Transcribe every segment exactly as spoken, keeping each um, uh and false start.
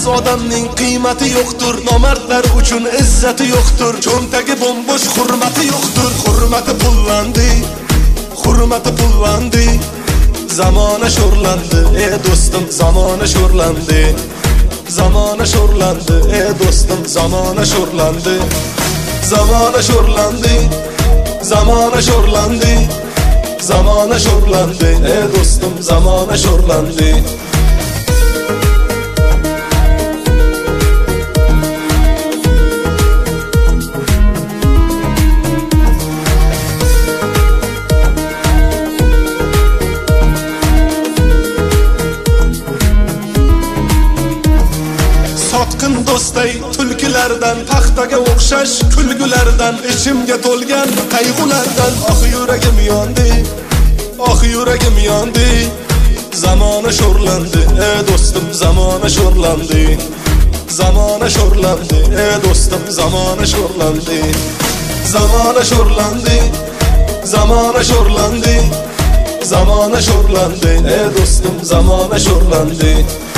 Aziz odamning qiymati yo'qdir, nomardlar uchun izzati yo'qdir, cho'ntagi bombosh hurmati yo'qdir. Hurmati pullandi, hurmati pullandi, zamona sho'rlandi, ey do'stim, zamona sho'rlandi. Zamona sho'rlandi, ey do'stim, zamona sho'rlandi. Zamona sho'rlandi, zamona sho'rlandi, zamona sho'rlandi, ey do'stim, zamona sho'rlandi. Sotqin do'stay tulkilardan, paxtaga o'xshash kulgulardan, ichimga to'lgan qayg'ulardan, oh yuragim yondi, oh yuragim yondi. Zamona sho'rlandi, ey do'stim, zamona sho'rlandi. Zamona sho'rlandi, ey do'stim, zamona sho'rlandi. Zamona sho'rlandi, zamona sho'rlandi, zamona sho'rlandi, ey do'stim, zamona sho'rlandi.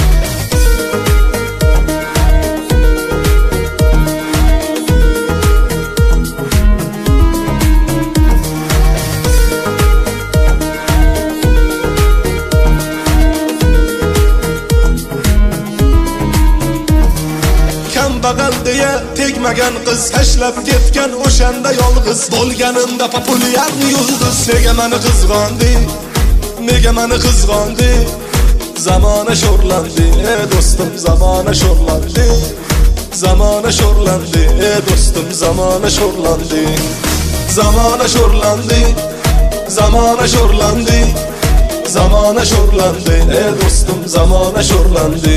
Bagal deya tegmagan qiz, tashlab ketgan o'shanda yolg'iz, bo'lganimda populyar yulduz. Nega meni qizg'ondi, nega meni qizg'ondi? Zamona sho'rlandi, ey do'stim, zamona sho'rlandi. Zamona sho'rlandi, ey do'stim, zamona sho'rlandi. Zamona sho'rlandi, zamona sho'rlandi, zamona sho'rlandi, ey do'stim, zamona sho'rlandi.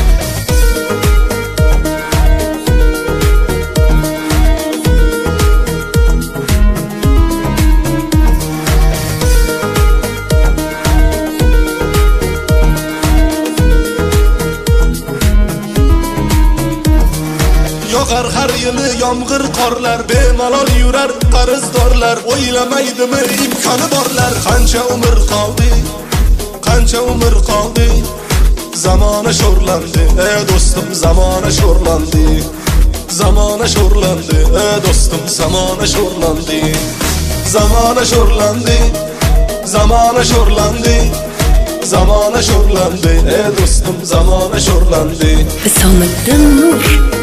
Yog'ar har yili yomg'ir qorlar, bemalol yurar qarzdorlar, o'ylamaydimi imkoni borlar. Qancha umr qoldi, qancha umr qoldi, zamona sho'rlandi, ey do'stim, zamona sho'rlandi. Zamona sho'rlandi, ey do'stim, zamona sho'rlandi. Zamona sho'rlandi, zamona sho'rlandi, zamona sho'rlandi, ey do'stim, zamona sho'rlandi. Isomiddin Nur